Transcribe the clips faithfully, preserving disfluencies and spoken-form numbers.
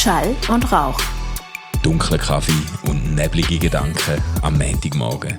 Schall und Rauch. Dunkler Kaffee und neblige Gedanken am Montagmorgen.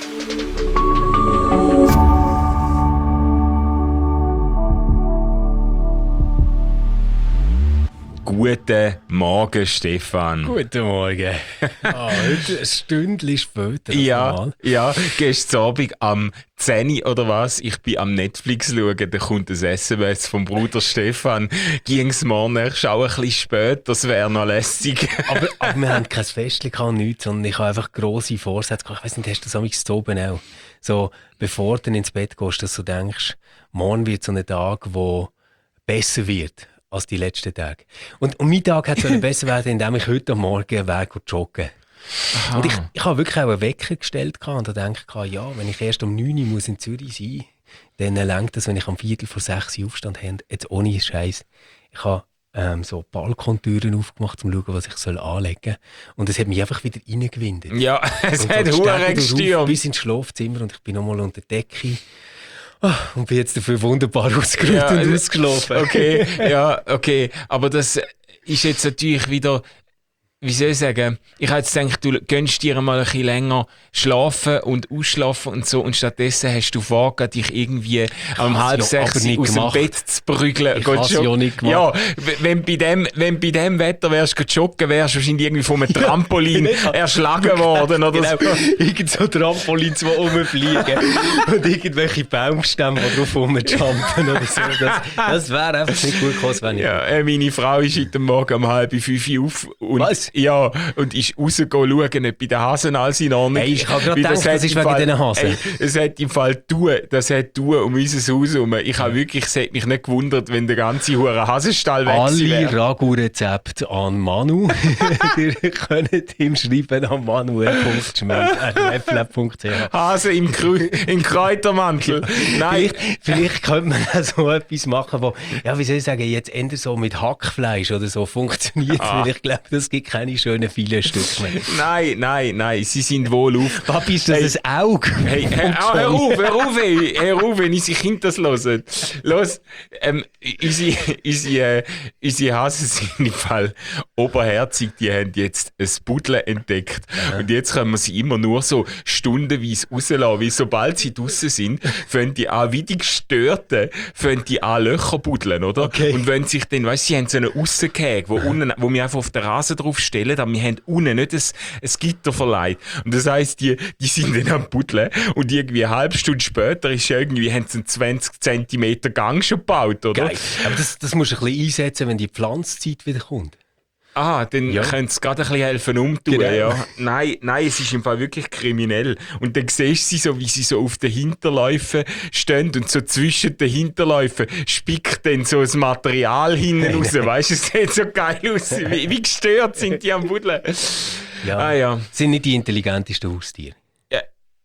Guten Morgen, Stefan. Guten Morgen. Ah, heute ein Stündchen später. Ja, normal. ja, gestern Abend am zehn oder was, ich bin am Netflix schauen, da kommt ein S M S vom Bruder Stefan. Ging's morgen, ich schaue ein bisschen spät, das wäre noch lässig. aber, aber wir haben kein Festchen gehabt, nichts, sondern ich habe einfach grosse Vorsätze gehabt. Ich weiss nicht, hast du das amigs zu oben auch? So, bevor du ins Bett gehst, dass du denkst, morgen wird so ein Tag, der besser wird als die letzten Tage. Und, und mein Tag hat so einen besser werden, indem ich heute Morgen Weg joggen. Und ich, ich habe wirklich auch einen Wecker gestellt und da denke ich, ja, wenn ich erst um neun Uhr muss in Zürich sein muss, dann reicht das, wenn ich am Viertel vor sechs Uhr Aufstand habe. Jetzt ohne Scheiß. Ich habe ähm, so Balkontüren aufgemacht, um zu schauen, was ich soll anlegen soll. Und es hat mich einfach wieder reingewindet. Ja, es und hat so Huren gestürmt. Bis ins Schlafzimmer und ich bin nochmal unter der Decke. Oh, und bin jetzt dafür wunderbar ausgeruht ja, und ausgeschlafen. Okay, ja, okay. Aber das ist jetzt natürlich wieder, wie soll ich sagen, ich habe jetzt gedacht, du gönnst dir mal ein bisschen länger schlafen und ausschlafen und so und stattdessen hast du vorgegangen, dich irgendwie um halb sechs aus gemacht. dem Bett zu prügeln. Ich habe es ja nicht Ja, gemacht. wenn bei dem, wenn bei dem Wetter wärst du joggen, wärst du wahrscheinlich irgendwie von einem Trampolin erschlagen worden oder genau. so. Irgend so Trampolins, die rumfliegen und irgendwelche Baumstämme, die drauf rumjumpen oder so. Das, das wäre einfach nicht gut gekommen, wenn ich... Ja, äh, meine Frau ist heute Morgen um halb fünf Uhr auf und, Was? Ja, und ist rausgegangen schauen, ob bei den Hasen alles in Ordnung hey, ich habe gerade gedacht, das, das ist wegen diesen Hasen. Ey, es hat im Fall tun, das hat tun um unser Haus herum. Ich habe wirklich, es hat mich nicht gewundert, wenn der ganze hure Hasenstall weg wäre. Alle Ragu-Rezepte an Manu. Ihr könnt ihm schreiben an manuel punkt schmidt at webflap punkt c h. Hase im, Krü- im Kräutermantel. Nein. Vielleicht, vielleicht könnte man auch so etwas machen, wo, ja, wie soll ich sagen, jetzt eher so mit Hackfleisch oder so funktioniert. Ah. Weil ich glaube, das gibt keine schönen Filetstücke mehr. Nein, nein, nein, sie sind wohl auf. Papi, ist das Hey. ein Auge? Hey, hör, hör auf, hör auf, hey, hör auf, wenn unsere Kinder das hören. Los, ähm, unsere, unsere, äh, unsere Hasen sind im Fall oberherzig, die haben jetzt ein Buddel entdeckt. Ja. Und jetzt können wir sie immer nur so stundenweise rauslassen, weil sobald sie draussen sind, fangen die an, wie die Gestörten, fangen die an Löcher buddeln, oder? Okay. Und wenn sich dann, weißt du, sie haben so einen Aussenkäge, wo, unten, wo wir einfach auf den Rasen drauf stellen, aber wir haben unten nicht ein, ein Gitter verleiht. Und das heisst, die, die sind dann am Buddeln und irgendwie eine halbe Stunde später ist irgendwie, haben sie einen zwanzig Zentimeter Gang schon gebaut, oder? Geil. Aber das, das musst du ein bisschen einsetzen, wenn die Pflanzzeit wieder kommt. Ah, dann Ja. können sie gerade ein bisschen helfen umtun. Genau. Ja. Nein, nein, es ist im Fall wirklich kriminell. Und dann siehst du sie so, wie sie so auf den Hinterläufen stehen und so zwischen den Hinterläufen spickt dann so das Material hinten raus. Weißt du, es sieht so geil aus. Wie, wie gestört sind die am Buddeln. Ja. Ah ja. Sind nicht die intelligentesten Haustiere. Ja.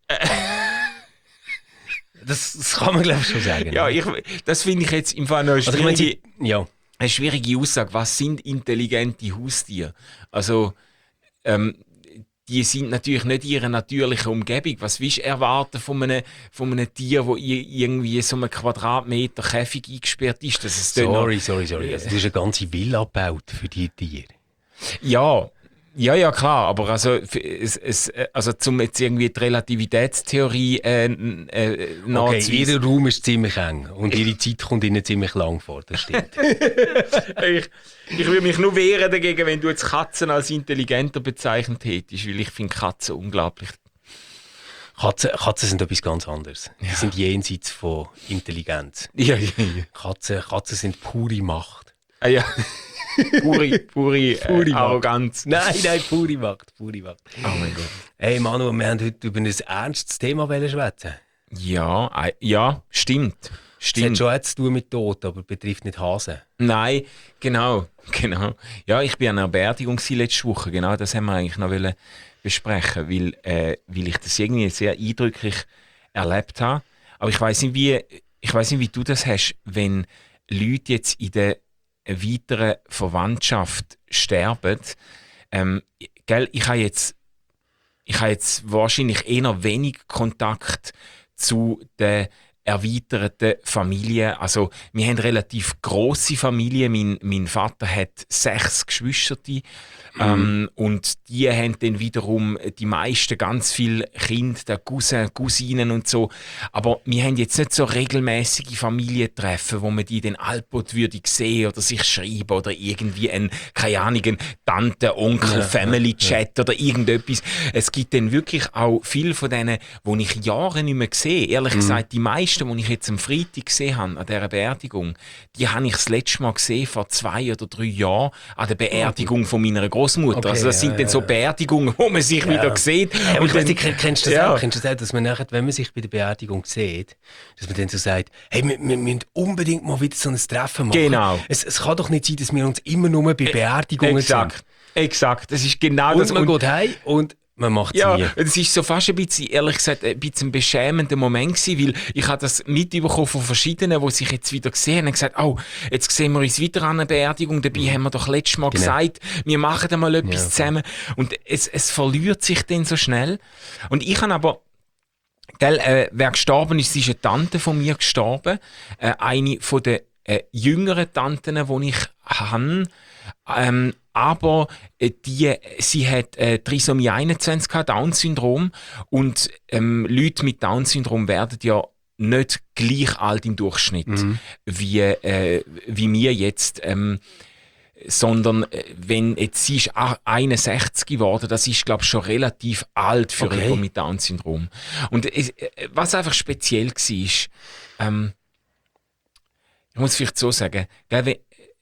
Das, das kann man, glaube ich, schon sagen. Ja, ich, das finde ich jetzt im Fall noch eine also, ich meine, schwierige, sie, ja. eine schwierige Aussage. Was sind intelligente Haustiere? Also, ähm, die sind natürlich nicht in ihrer natürlichen Umgebung. Was willst du erwarten von einem, von einem Tier, das irgendwie so einen Quadratmeter Käfig eingesperrt ist? Dass es dann Sorry, noch, sorry, sorry. Also, du hast eine ganze Villa gebaut für die Tiere. Ja, ja, ja, klar, aber also, es, es, also zum jetzt irgendwie die Relativitätstheorie äh, äh, Okay, ihr Raum ist ziemlich eng und ihre Zeit kommt ihnen ziemlich lang vor, das stimmt. ich, ich würde mich nur wehren dagegen, wenn du jetzt Katzen als intelligenter bezeichnet hättest, weil ich finde Katzen unglaublich. Katzen, Katzen sind etwas ganz anderes. Ja. Die sind jenseits von Intelligenz. Ja, ja, ja. Katzen, Katzen sind pure Macht. Ah, ja. pure, pure, äh, Pure Arroganz. Nein, nein, pure Macht, pure Macht. Oh mein Gott. Hey Manu, wir haben heute über ein ernstes Thema schwätzen. Ja, äh, ja, stimmt. Das hat Stimmt. schon etwas zu tun mit Tod, aber betrifft nicht Hasen. Nein, genau, genau. Ja, ich war an einer Beerdigung letzte Woche, genau, das haben wir eigentlich noch wollen besprechen, weil, äh, weil ich das irgendwie sehr eindrücklich erlebt habe. Aber ich weiss nicht, wie, ich weiss nicht, wie du das hast, wenn Leute jetzt in der weiteren Verwandtschaft sterben. Ähm, gell, ich habe jetzt, ich habe jetzt wahrscheinlich eher wenig Kontakt zu den erweiterten Familie. Also, wir haben eine relativ grosse Familie. Mein, mein Vater hat sechs Geschwister. Mhm. Ähm, und die haben dann wiederum die meisten ganz viele Kinder, der Cousin, Cousinen und so. Aber wir haben jetzt nicht so regelmäßige Familientreffen, wo man die dann allbald würde sehen oder sich schreiben oder irgendwie ein, keine Ahnung, ein Tante, Onkel, ja, Family-Chat ja. oder irgendetwas. Es gibt dann wirklich auch viele von denen, die ich Jahre nicht mehr sehe. Ehrlich mhm. gesagt, die meisten, die ich jetzt am Freitag gesehen habe, an dieser Beerdigung, die habe ich das letzte Mal gesehen, vor zwei oder drei Jahren, an der Beerdigung von meiner Großmutter. Okay, also das ja, sind dann so Beerdigungen, wo man sich ja. wieder sieht. Ja, und dann, dann, kennst du das ja. auch? Kennst du das auch, dass man nachher, wenn man sich bei der Beerdigung sieht, dass man dann so sagt, hey, wir, wir müssen unbedingt mal wieder so ein Treffen machen. Genau. Es, es kann doch nicht sein, dass wir uns immer nur bei Beerdigungen Exakt. sind. Exakt, das ist genau und das. Man und man geht heim und man macht es ja, nie. Es war so fast ein bisschen, ehrlich gesagt, ein bisschen ein beschämender Moment gewesen, weil ich habe das mitbekommen von verschiedenen, die sich jetzt wieder gesehen haben und gesagt, oh, jetzt sehen wir uns wieder an einer Beerdigung, dabei mhm. haben wir doch letztes Mal genau. gesagt, wir machen da mal etwas ja, okay. zusammen. Und es, es verliert sich dann so schnell. Und ich habe aber, gell, äh, wer gestorben ist, ist eine Tante von mir gestorben, äh, eine von den äh, jüngeren Tanten, die ich habe. Ähm, aber äh, die, sie hat äh, Trisomie einundzwanzig gehabt, Down-Syndrom, und ähm, Leute mit Down-Syndrom werden ja nicht gleich alt im Durchschnitt mhm. wie, äh, wie wir jetzt, ähm, sondern äh, wenn jetzt sie ist einundsechzig geworden, das ist glaube ich schon relativ alt für okay. jemanden mit Down-Syndrom. Und äh, was einfach speziell war, ähm, ich muss vielleicht so sagen, glaube,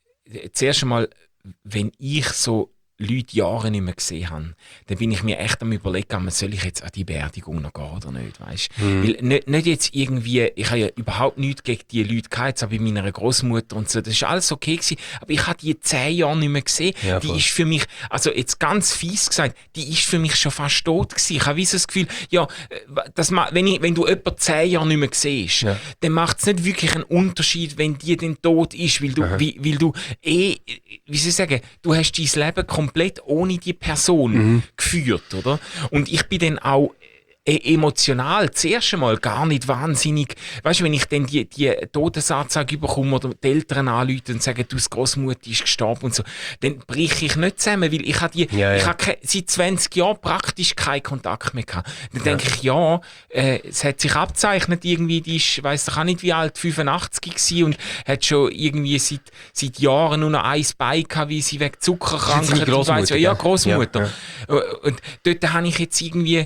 zuerst einmal, wenn ich so Leute Jahre nicht mehr gesehen habe, dann bin ich mir echt am Überlegen, soll ich jetzt an die Beerdigung noch gehen oder nicht, weißt? Mhm. Weil nicht, nicht jetzt irgendwie, ich habe ja überhaupt nichts gegen die Leute gehabt, jetzt auch bei meiner Großmutter und so, das war alles okay gewesen, aber ich habe die zehn Jahre nicht mehr gesehen, ja, die ist für mich, also jetzt ganz fies gesagt, die ist für mich schon fast tot gewesen. Ich habe wie so das Gefühl, ja, das, wenn, ich, wenn du jemanden zehn Jahre nicht mehr siehst, ja. dann macht es nicht wirklich einen Unterschied, wenn die dann tot ist, weil du, wie, weil du eh, wie soll ich sagen, du hast dein Leben komplett komplett ohne die Person mhm. geführt, oder? Und ich bin dann auch e- emotional zuerst einmal gar nicht wahnsinnig, weißt du, wenn ich dann die, die Todesanzeige bekomme oder die Eltern anrufen und sagen, du, die Großmutter ist gestorben und so, dann breche ich nicht zusammen, weil ich habe die, ja, ja. ich habe seit zwanzig Jahren praktisch keinen Kontakt mehr gehabt. Dann ja. denke ich, ja, äh, es hat sich abzeichnet irgendwie, die ist, weiss ich auch nicht wie alt, fünfundachtzig gewesen und hat schon irgendwie seit, seit Jahren nur noch ein Bein gehabt, wie sie wegen Zuckerkrankheit und weiss, ja, Großmutter. Ja, ja. Und dort habe ich jetzt irgendwie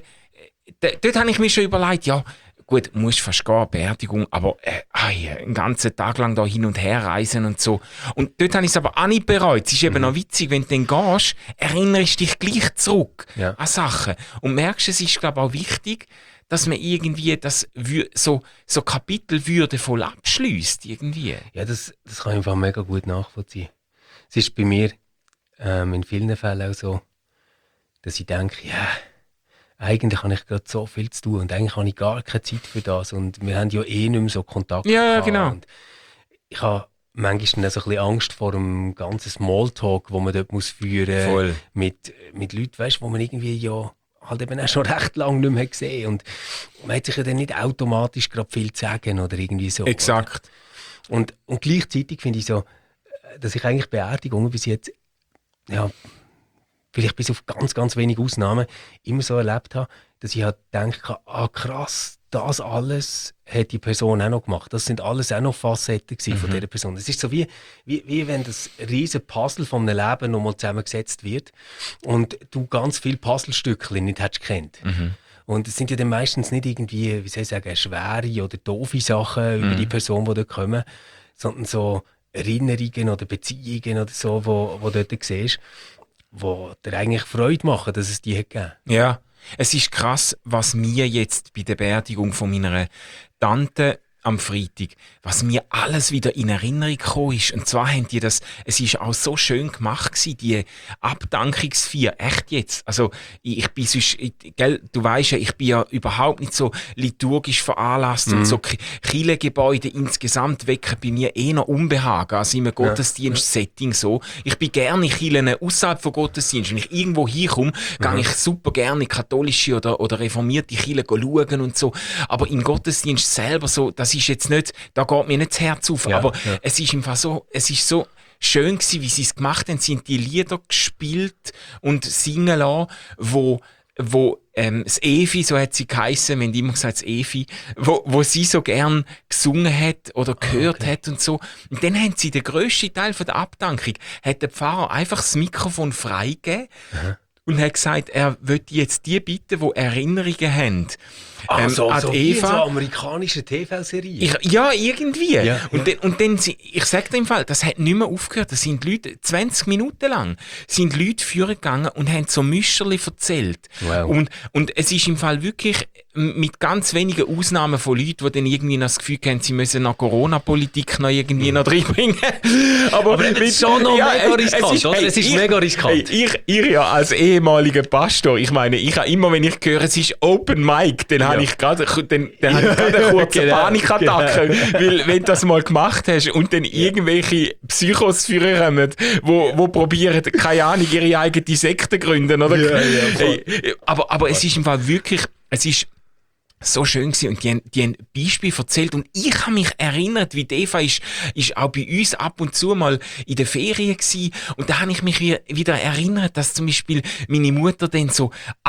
D- dort habe ich mir schon überlegt, ja, gut, du musst fast gehen, Beerdigung, aber äh, ey, einen ganzen Tag lang da hin und her reisen und so. Und dort habe ich es aber auch nicht bereut. Es ist mhm. eben noch witzig, wenn du dann gehst, erinnerst du dich gleich zurück ja. an Sachen. Und merkst, es ist, glaube ich, auch wichtig, dass man irgendwie das so, so Kapitel würdevoll abschliesst irgendwie. Ja, das, das kann ich einfach mega gut nachvollziehen. Es ist bei mir ähm, in vielen Fällen auch so, dass ich denke, ja, yeah, eigentlich habe ich gerade so viel zu tun und eigentlich habe ich gar keine Zeit für das und wir haben ja eh nicht mehr so Kontakt. Ja, genau. Und ich habe manchmal dann so ein bisschen Angst vor dem ganzen Smalltalk, wo man dort muss führen Voll. mit mit Leuten, weißt, wo man irgendwie ja halt eben auch schon recht lange nicht mehr gesehen und man hat sich ja dann nicht automatisch gerade viel zu sagen oder irgendwie so. Exakt. Und, und gleichzeitig finde ich so, dass ich eigentlich Beerdigungen bis jetzt ja vielleicht bis auf ganz, ganz wenige Ausnahmen immer so erlebt habe, dass ich halt denke, ah krass, das alles hat die Person auch noch gemacht. Das sind alles auch noch Facetten mhm. von dieser Person. Es ist so wie, wie, wie wenn das riesige Puzzle von einem Leben nochmal zusammengesetzt wird und du ganz viele Puzzlestückchen nicht hättest kennt. Mhm. Und es sind ja dann meistens nicht irgendwie, wie soll ich sagen, schwere oder doofe Sachen mhm. über die Person, die dort kommen, sondern so Erinnerungen oder Beziehungen oder so, wo, wo du dort siehst, die dir eigentlich Freude machen, dass es die hat gegeben. Ja, es ist krass, was mir jetzt bei der Beerdigung von meiner Tante am Freitag, was mir alles wieder in Erinnerung gekommen ist. Und zwar haben die das, es ist auch so schön gemacht gewesen, die Abdankungsfeier, echt jetzt. Also, ich, ich bin sonst, ich, gell, du weisst ja, ich bin ja überhaupt nicht so liturgisch veranlasst mhm. und so Kirchengebäude insgesamt wecken bei mir eh noch Unbehagen, also im Gottesdienst-Setting so. Ich bin gerne in Kirchen außerhalb von Gottesdienst. Wenn ich irgendwo hinkomme, mhm. gehe ich super gerne in katholische oder, oder reformierte Kirchen schauen und so. Aber im Gottesdienst selber so, das das ist jetzt nicht, da geht mir nicht das Herz auf, Ja, aber ja. es ist einfach so, es ist so schön gewesen, wie sie es gemacht haben. Sie haben die Lieder gespielt und singen lassen, wo wo ähm, das Evi, so hat sie geheissen, wir haben immer gesagt, das Evi, wo, wo sie so gern gesungen hat oder gehört okay. hat und so. Und dann haben sie den grössten Teil von der Abdankung, hat der Pfarrer einfach das Mikrofon freigegeben und hat gesagt, er möchte jetzt die bitten, die Erinnerungen haben. Ah, ähm, so, an so die wie in Eva. so amerikanischen T V-Serien. Ich, ja, irgendwie. Ja, und, ja. Dann, und dann, sie- ich sage dir im Fall, das hat nicht mehr aufgehört. Das sind Leute, zwanzig Minuten lang, sind Leute vorgegangen und haben so Müscherli erzählt. Wow. Und, und es ist im Fall wirklich m- mit ganz wenigen Ausnahmen von Leuten, die dann irgendwie noch das Gefühl haben, sie müssen noch Corona-Politik noch irgendwie noch reinbringen. Aber, Aber das ist schon noch mega riskant, oder? Es ist mega riskant. Hey, ich, ich ja als ehemaliger Pastor, ich meine, ich habe immer, wenn ich höre, es ist Open Mic, dann habe Ja. ich gerade dann, dann habe ich gerade eine kurze Genau, Panikattacke, weil wenn du das mal gemacht hast und dann irgendwelche Psychos führen kommen, wo, wo probieren, keine Ahnung, ihre eigene Sekte gründen, oder? Ja, ja, voll. Hey, aber, aber es ist im Fall wirklich, es ist so schön gewesen und die haben, die haben Beispiele erzählt und ich habe mich erinnert, wie die Eva ist, ist auch bei uns ab und zu mal in der Ferien gsi und da habe ich mich wie- wieder erinnert, dass zum Beispiel meine Mutter dann so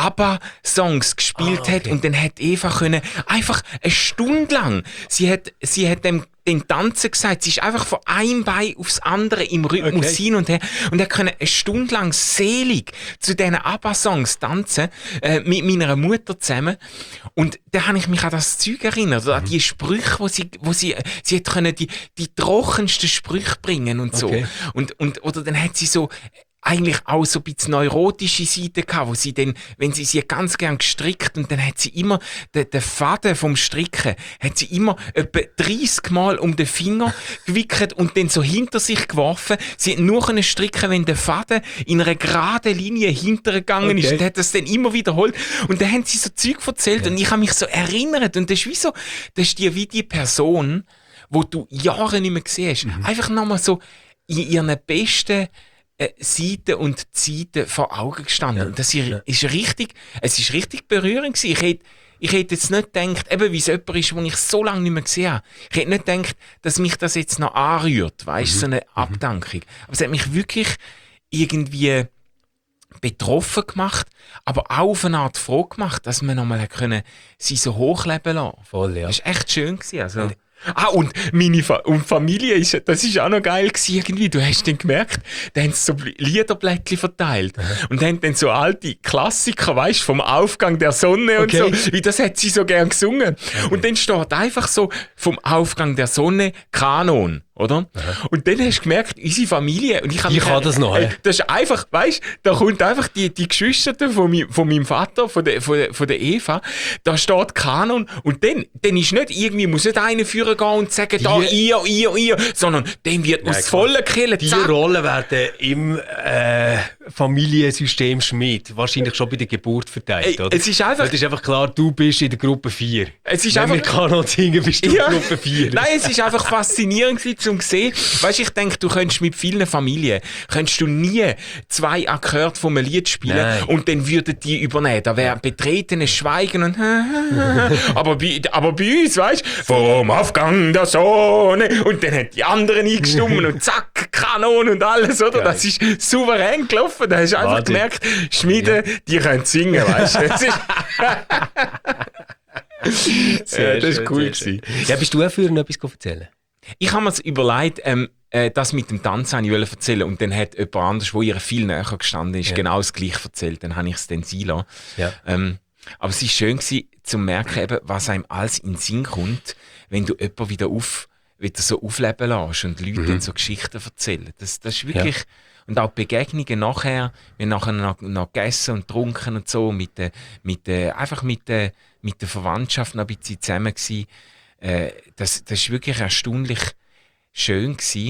ABBA-Songs gespielt Ah, okay. hat und dann hat Eva können einfach eine Stunde lang, sie hat, sie hat dem den Tanzen gesagt, sie ist einfach von einem Bein aufs andere im Rhythmus Okay. hin und her und er können eine Stunde lang selig zu diesen ABBA-Songs tanzen äh, mit meiner Mutter zusammen und da habe ich mich an das Zeug erinnert, oder an die Sprüche, wo sie, wo sie, sie hat können die, die trockensten Sprüche bringen und so Okay. und, und oder dann hat sie so eigentlich auch so ein bisschen neurotische Seite gehabt, wo sie dann, wenn sie sie hat ganz gern gestrickt und dann hat sie immer den, den Faden vom Stricken, hat sie immer etwa dreissig Mal um den Finger gewickelt und dann so hinter sich geworfen. Sie hat nur können stricken, wenn der Faden in einer geraden Linie hintergegangen ist Okay. und hat das dann immer wiederholt und dann haben sie so Zeug erzählt und ich habe mich so erinnert und das ist wie so, das ist die, wie die Person, wo du Jahre nicht mehr gesehen hast, einfach nochmal so in ihren besten äh, Seiten und Zeiten vor Augen gestanden. Ja, Und das ist, ja. ist richtig, es ist richtig berührend gewesen. Ich hätte, ich hätte jetzt nicht gedacht, eben wie es jemand ist, den ich so lange nicht mehr gesehen habe. Ich hätte nicht gedacht, dass mich das jetzt noch anrührt, weißt du, so eine Abdankung. Aber es hat mich wirklich irgendwie betroffen gemacht, aber auch auf eine Art froh gemacht, dass wir nochmal können, sie so hochleben lassen. Voll, ja. Das war echt schön gewesen, also. Ah, und meine Fa und Familie, ist, das ist auch noch geil gewesen, irgendwie. Du hast dann gemerkt, da haben sie so Bl- Liederblättchen verteilt. Und haben dann so alte Klassiker, weißt du, vom Aufgang der Sonne Okay. und so. Wie das hat sie so gern gesungen. Und dann steht einfach so vom Aufgang der Sonne Kanon, oder? Und dann hast du gemerkt, unsere Familie, und ich, hab Ich mich- kann das noch, Ey, hä? das ist einfach, weißt du, da kommt einfach die, die Geschwister von, mi, von meinem Vater, von der, von, der, von der Eva, da steht Kanon und dann, dann ist nicht irgendwie, muss nicht einer führen gehen und sagen, da, Die- ihr, ihr, ihr, sondern dann wird aus klar. vollen Killen, Die zack. Rollen werden im äh, Familiensystem Schmidt wahrscheinlich schon bei der Geburt verteilt, Ey, oder? es ist einfach- Es ist einfach klar, du bist in der Gruppe vier. Es ist Wenn wir einfach- Kanon singen, bist du Ja. in Gruppe vier. Nein, es ist einfach faszinierend gewesen, um zu sehen. Weißt, ich denke, du könntest mit vielen Familien, könntest du nie zwei Akkorde von einem Lied spielen Nein. und dann würden die übernehmen. Da wäre betretenes Schweigen und aber, bei, aber bei uns, weißt du, vom Aufgang der Sonne und dann hat die anderen eingestimmt und zack, Kanon und alles, oder? Geil. Das ist souverän gelaufen. Da hast du einfach Wahnsinn. gemerkt, Schmiede, die können singen, weißt du. Das ist, Sehr Ja, das ist schön, cool sehr schön. gewesen. Ja, bist du auch für noch etwas erzählen? Ich habe mir überlegt, ähm, äh, das mit dem Tanzen wollte ich erzählen und dann hat jemand anders, der ihr viel näher gestanden ist, Ja. genau das Gleiche erzählt. Dann habe ich es dann sein lassen. Ja. Ähm, aber es war schön gewesen, zu merken, eben, was einem alles in den Sinn kommt, wenn du jemanden wieder, auf, wieder so aufleben lässt und Leute dann so Geschichten erzählen. Das, das ist wirklich... Und auch die Begegnungen nachher, wir haben nachher noch, noch gegessen und getrunken und so, mit der, mit der, einfach mit der, mit der Verwandtschaft noch ein bisschen zusammen gewesen. Äh, das, das ist wirklich erstaunlich schön gewesen,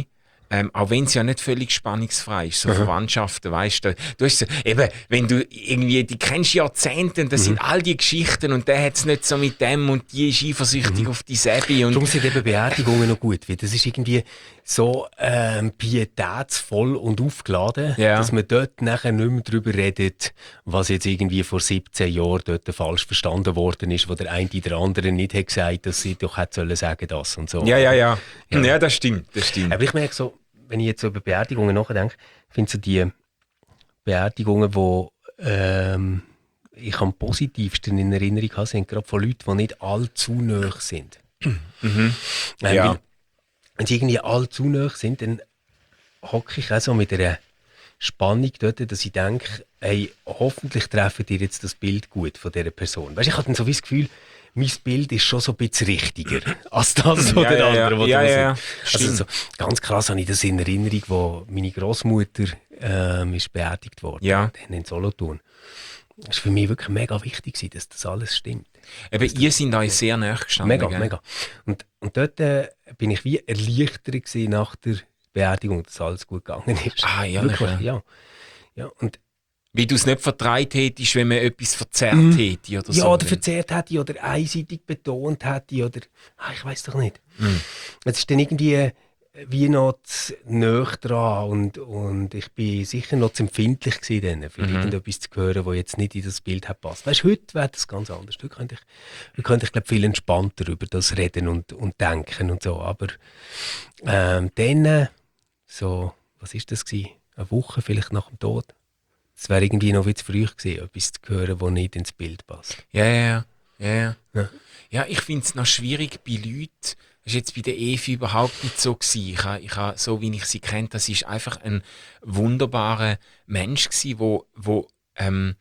Ähm, auch wenn es ja nicht völlig spannungsfrei ist, so mhm. Verwandtschaften, weißt du, du hast so, eben, wenn du irgendwie, die kennst Jahrzehnte und das mhm. sind all die Geschichten und der hat es nicht so mit dem und die ist eifersüchtig mhm. auf die Sebi. Und darum sind eben Beerdigungen noch gut, weil das ist irgendwie so ähm, pietätsvoll und aufgeladen, ja. dass man dort nachher nicht mehr darüber redet, was jetzt irgendwie vor siebzehn Jahren dort falsch verstanden worden ist, wo der eine oder andere nicht hat gesagt, dass sie doch hätte sollen sagen das und so. Ja, ja, ja. Ja, ja das stimmt, das stimmt. Aber ich merke so, wenn ich jetzt so über Beerdigungen nachdenke, finde so die Beerdigungen, die ähm, ich am positivsten in Erinnerung habe, sind gerade von Leuten, die nicht allzu nahe sind. Mhm. Ähm, ja. Wenn sie irgendwie allzu nahe sind, dann hocke ich auch so mit einer Spannung dort, dass ich denke, hey, hoffentlich treffen dir jetzt das Bild gut von dieser Person. Weißt, ich habe dann so wie das Gefühl, mein Bild ist schon so ein bisschen richtiger als das von ja, den ja, anderen. Ja, ja, ja. Also so, ganz krass habe ich das in Erinnerung, wo meine Großmutter ähm, ist beerdigt worden, ja. in Solothurn. Das war für mich wirklich mega wichtig, dass das alles stimmt. Eben, ihr seid euch sehr nahe gestanden. Mega, gell? mega. Und, und dort äh, bin ich wie erleichtert gewesen nach der Beerdigung, dass alles gut gegangen ist. Ah, ja, wirklich, ja. ja. Und wie du es nicht vertreibt hättest, wenn man etwas verzerrt mm, hätte oder ja, so. oder verzerrt hätte oder einseitig betont hätte oder ah, ich weiß doch nicht. Mm. Es ist dann irgendwie wie noch näher dran und, und ich bin sicher noch zu empfindlich gewesen, für mhm. irgendetwas zu hören, das jetzt nicht in das Bild hat passt. Weißt, heute wäre das ganz anders. Heute könnte ich, heute könnte ich glaube, viel entspannter über das reden und, und denken und so. Aber ähm, dann, so, was ist das gewesen? Eine Woche vielleicht nach dem Tod. Es wäre irgendwie noch wie zu früh gewesen, etwas zu hören, das nicht ins Bild passt. Ja, ja, ja. Ja, ja. ja ich finde es noch schwierig bei Leuten. Das war jetzt bei der Evi überhaupt nicht so gewesen. Ich habe, ich habe, so wie ich sie kenne, das ist einfach ein wunderbarer Mensch gewesen, wo, wo, ähm,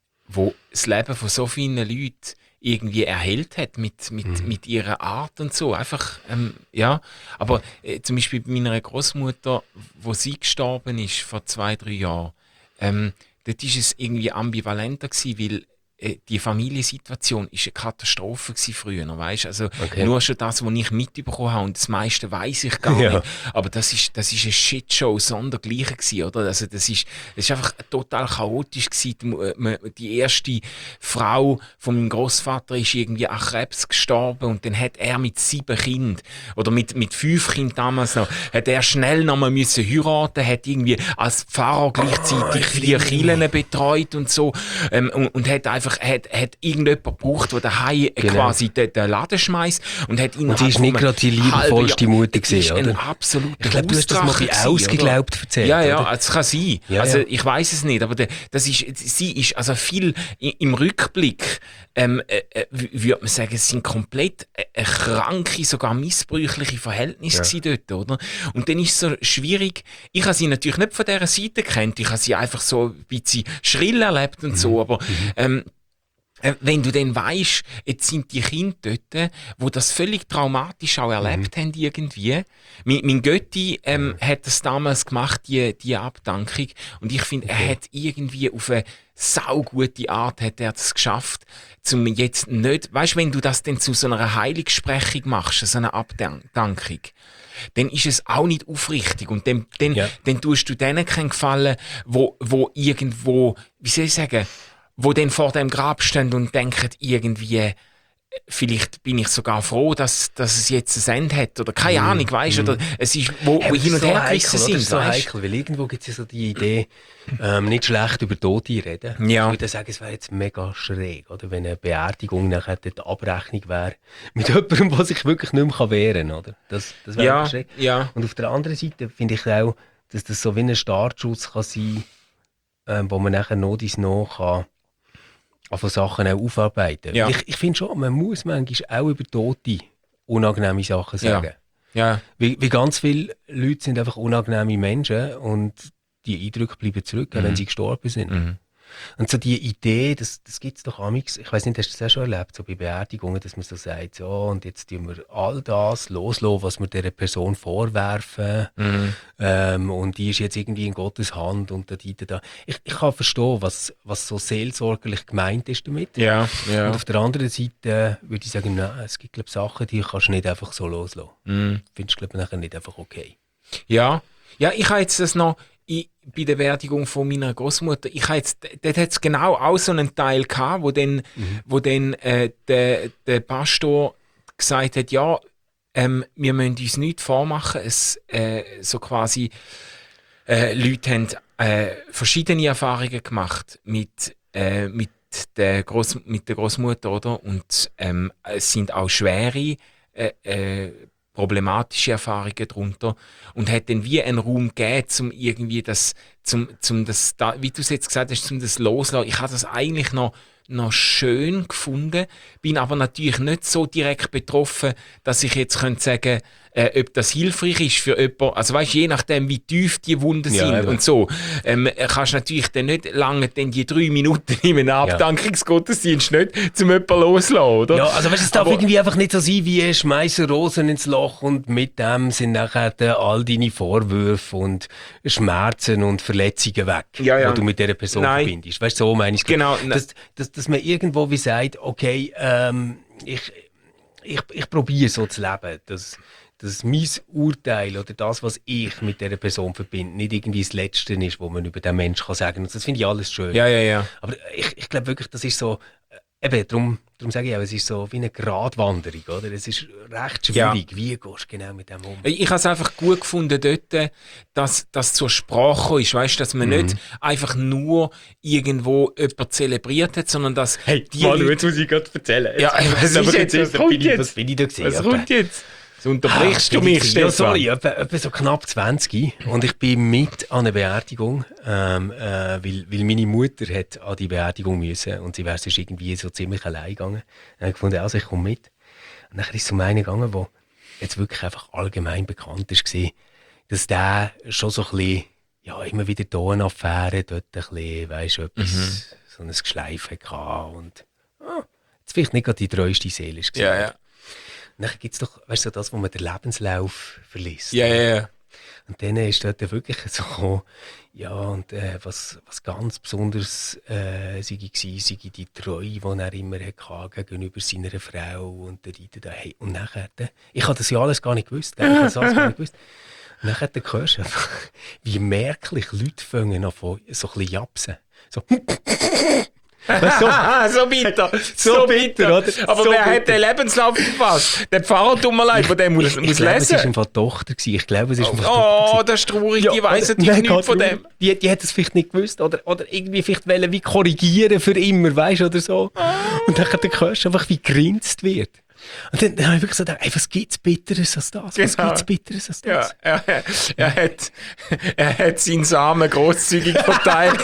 wo das Leben von so vielen Leuten irgendwie erhellt hat mit, mit, mhm. mit ihrer Art und so. Einfach, ähm, ja. Aber äh, zum Beispiel bei meiner Großmutter, wo sie gestorben ist vor zwei, drei Jahren, ähm, dort war es irgendwie ambivalenter gewesen, weil die Familiensituation war eine Katastrophe früher, weißt? Also okay. Nur schon das, was ich mitbekommen habe, und das meiste weiss ich gar ja. nicht. Aber das ist, das ist eine Shitshow sondergleichen gewesen, oder? Also das ist, das ist einfach total chaotisch gewesen. Die erste Frau von meinem Großvater ist irgendwie an Krebs gestorben und dann hat er mit sieben Kindern oder mit, mit fünf Kindern damals noch, hat er schnell noch mal müssen heiraten, hat irgendwie als Pfarrer gleichzeitig oh, vier Kirchen betreut und so ähm, und, und hat einfach hat, hat irgendjemand gebraucht, der daheim genau. quasi den, den Laden schmeißt und hat ihn. Und sie ist nicht gerade die liebevollste Mutter gewesen, oder? Absolut. Ich glaube, du hast das mal ausgeglaubt erzählt. Ja, ja, oder? es kann sein. Ja, also ja. ich weiß es nicht, aber der, das ist, sie ist also viel im Rückblick. Ähm, äh, würde man sagen, es sind komplett äh, kranke, sogar missbräuchliche Verhältnisse ja. dort, oder? Und dann ist es so schwierig. Ich habe sie natürlich nicht von dieser Seite gekannt. Ich habe sie einfach so ein bisschen schrill erlebt und mhm. so, aber ähm, wenn du dann weisst, jetzt sind die Kinder dort, die das völlig traumatisch auch erlebt mhm. haben irgendwie. Mein, mein Götti ähm, mhm. hat das damals gemacht, die, die Abdankung. Und ich finde, okay. er hat irgendwie auf eine saugute Art hat er das geschafft, zum jetzt nicht, weißt, wenn du das dann zu so einer Heiligsprechung machst, so eine Abdankung, dann ist es auch nicht aufrichtig. Und dann, dann, ja. dann tust du denen keinen Gefallen, wo, wo irgendwo, wie soll ich sagen, wo dann vor dem Grab stehen und denken, irgendwie, vielleicht bin ich sogar froh, dass, dass es jetzt ein Ende hat. Oder keine mm, Ahnung, weißt du? Mm. Oder es ist, wo, ja, wo hin und so her gerissen sind. Das ist so heikel, weil irgendwo gibt es ja so die Idee, ähm, nicht schlecht über Tote reden. Ja. Ich würde sagen, es wäre jetzt mega schräg, oder? Wenn eine Beerdigung nachher die Abrechnung wäre mit jemandem, der sich wirklich nicht mehr wehren kann. Oder? Das, das wäre ja, schräg. Ja. Und auf der anderen Seite finde ich auch, dass das so wie ein Startschuss kann sein kann, ähm, wo man nachher noch dies noch kann von Sachen auch aufarbeiten. Ja. Ich, ich finde schon, man muss manchmal auch über Tote unangenehme Sachen sagen. Ja. Ja. Weil, weil ganz viele Leute sind einfach unangenehme Menschen und die Eindrücke bleiben zurück, mhm. wenn sie gestorben sind. Mhm. Und so die Idee, das, das gibt es doch amigs, ich weiß nicht, hast du das auch schon erlebt, so bei Beerdigungen, dass man so sagt, so, und jetzt tun wir all das loslassen, was wir dieser Person vorwerfen, mhm. ähm, und die ist jetzt irgendwie in Gottes Hand und da, da, da. Ich, ich kann verstehen, was, was so seelsorgerlich gemeint ist damit. Ja, ja. Und auf der anderen Seite würde ich sagen, nein, es gibt glaub, Sachen, die kannst du nicht einfach so loslassen. Mhm. Findest du glaub, nachher nicht einfach okay. Ja, Ja, ich habe jetzt das noch ich, bei der Beerdigung von meiner Großmutter. Ich habe jetzt, dort hat es genau auch so einen Teil gehabt, wo dann, mhm. wo dann äh, der, der Pastor gesagt hat, ja, ähm, wir müssen uns nichts vormachen. Es, äh, so quasi, äh, Leute haben äh, verschiedene Erfahrungen gemacht mit, äh, mit der Gross, mit der Großmutter, oder? Und ähm, es sind auch schwere, äh, äh, problematische Erfahrungen darunter und hat dann wie einen Raum gegeben, um irgendwie das, zum, zum das, da, wie du es jetzt gesagt hast, zum das loslassen. Ich habe das eigentlich noch noch schön gefunden, bin aber natürlich nicht so direkt betroffen, dass ich jetzt könnte sagen, äh, ob das hilfreich ist für jemanden. Also weißt, je nachdem, wie tief die Wunden ja, sind eben. Und so, ähm, kannst du natürlich dann nicht lange dann die drei Minuten in einem Abdankungsgottesdienst nicht zum jemanden loslassen, oder? Ja, also weißt, es darf aber irgendwie einfach nicht so sein, wie schmeißen Rosen ins Loch und mit dem sind nachher all deine Vorwürfe und Schmerzen und Verletzungen weg, ja, ja. die du mit dieser Person Nein. verbindest. Weißt du, so meine ich. Genau. Dass, dass, dass man irgendwo wie sagt, okay, ähm, ich, ich, ich probiere so zu leben, dass dass mein Urteil oder das, was ich mit dieser Person verbinde, nicht irgendwie das Letzte ist, was man über den Menschen kann sagen kann. Und das finde ich alles schön. Ja, ja, ja. Aber ich, ich glaube wirklich, das ist so, eben, darum, darum sage ich auch, es ist so wie eine Gratwanderung, oder? Es ist recht schwierig. Ja. Wie gehst du genau mit dem um? Ich habe es einfach gut gefunden dort, dass das zur Sprache ist, weißt, dass man mhm. nicht einfach nur irgendwo jemanden zelebriert hat, sondern dass hey, die Manu, jetzt muss ich gerade erzählen. Ja, was, was, jetzt, was, kommt jetzt? was bin ich da gesehen? Was kommt jetzt? So unterbrichst ah, du mich, Stefan. Ja, sorry, etwa, etwa so knapp zwanzig und ich bin mit an einer Beerdigung, ähm, äh, weil, weil meine Mutter hat an die Beerdigung müssen und sie wäre sonst irgendwie so ziemlich allein gegangen. Dann habe ich gefunden, also ich komme mit. Und dann ist es um einen gegangen, der jetzt wirklich einfach allgemein bekannt war, dass der schon so ein bisschen, ja, immer wieder Tonaffären dort ein bisschen, weisst du, etwas, mhm. so ein Geschleif hatte und ah, jetzt vielleicht nicht gerade die treueste Seele war. Ja, ja. Und dann gibt es doch, weißt du, das, wo man den Lebenslauf verliest. Ja, ja, ja. Und dann ist dort wirklich so gekommen, ja, und äh, was, was ganz besonders äh, sei gewesen, sei die Treue, die er immer hatte gegenüber seiner Frau und der Rita daheim. Und nachher, ich habe das ja alles gar nicht gewusst, gell? Ich habe das alles gar nicht gewusst. Und nachher hörst du einfach, wie merklich Leute fangen an, so ein bisschen japsen. So. Weißt du, so bitter, so, so bitter, oder? Aber so wer bitter. Hat den Lebenslauf verpasst? Der Pfarrer, tut mir leid, der den muss, ich, muss ich lesen. Ich glaube, es war einfach die Tochter. Ich glaube, es ist einfach oh, oh, das ist traurig, ja, die weiss natürlich nichts von dem. Die, die hat es vielleicht nicht gewusst oder, oder irgendwie vielleicht wollen, wie korrigieren für immer, weißt du, oder so. Oh. Und dann hörst du einfach, wie gegrinst wird. Und dann, dann habe ich wirklich so gedacht, ey, was gibt's Bitteres als das? Was genau. gibt's Bitteres als das? Ja, er, er, hat, er hat seinen Samen grosszügig verteilt.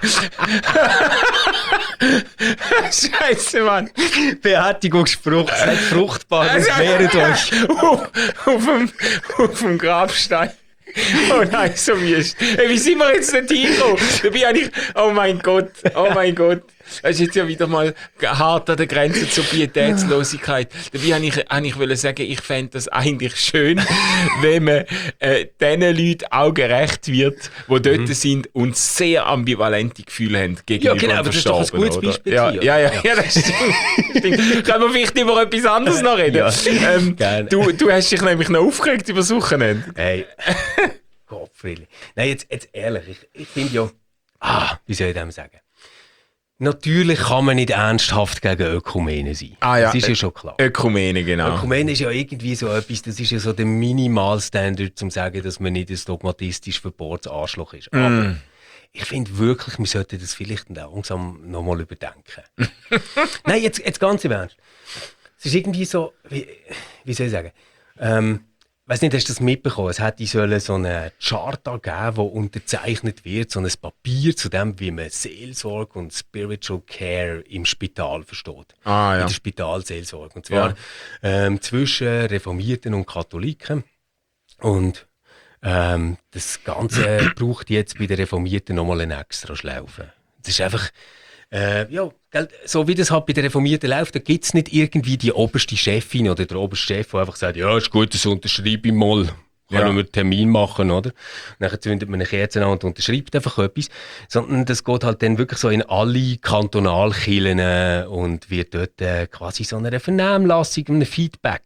Scheiße, Mann. Beerdigungsspruch, seid fruchtbar und wehret euch. Auf, auf, dem, auf dem Grabstein. Oh nein, so wüst. Hey, wie sind wir jetzt nicht hingekommen? Da bin ich, oh mein Gott, oh mein Gott. Das ist jetzt ja wieder mal hart an der Grenze zur Pietätslosigkeit. Dabei wollte ich, eigentlich ich sagen, ich fände das eigentlich schön, wenn man äh, den Leuten auch gerecht wird, die dort mhm. sind und sehr ambivalente Gefühle haben gegenüber ja, genau, aber das ist doch ein gutes Beispiel. Ja, ja, ja, ja, ja, das stimmt. stimmt. Können wir vielleicht über etwas anderes noch reden? Ja, ähm, du, du hast dich nämlich noch aufgeregt über das Wochenende. Hey, Gottfriedli. Nein, jetzt, jetzt ehrlich, ich, ich finde ja, ah, wie soll ich dem sagen? Natürlich kann man nicht ernsthaft gegen Ökumene sein. Ah, ja. Das ist ja schon klar. Ökumene, genau. Ökumene ist ja irgendwie so etwas, das ist ja so der Minimalstandard, um zu sagen, dass man nicht ein dogmatistisch verbohrtes Arschloch ist. Mm. Aber ich finde wirklich, wir sollten das vielleicht langsam nochmal überdenken. Nein, jetzt, jetzt ganz im Ernst. Es ist irgendwie so, wie, wie soll ich sagen, ähm, ich weiss nicht, hast du das mitbekommen? Es hätte sollen so eine Charta geben, die unterzeichnet wird, so ein Papier zu dem, wie man Seelsorge und Spiritual Care im Spital versteht. Ah, ja. In der Spitalseelsorge. Und zwar ja. ähm, zwischen Reformierten und Katholiken. Und ähm, das Ganze braucht jetzt bei den Reformierten nochmal eine extra Schlaufe. Das ist einfach... Äh, ja, gell, so wie das halt bei den Reformierten läuft, da gibt es nicht irgendwie die oberste Chefin oder der oberste Chef, der einfach sagt, ja, ist gut, das unterschreibe ich mal. Können ja. wir einen Termin machen, oder? Und dann zündet man eine Kerze an und unterschreibt einfach etwas. Sondern das geht halt dann wirklich so in alle Kantonalkirchen und wird dort äh, quasi so eine Vernehmlassung, ein Feedback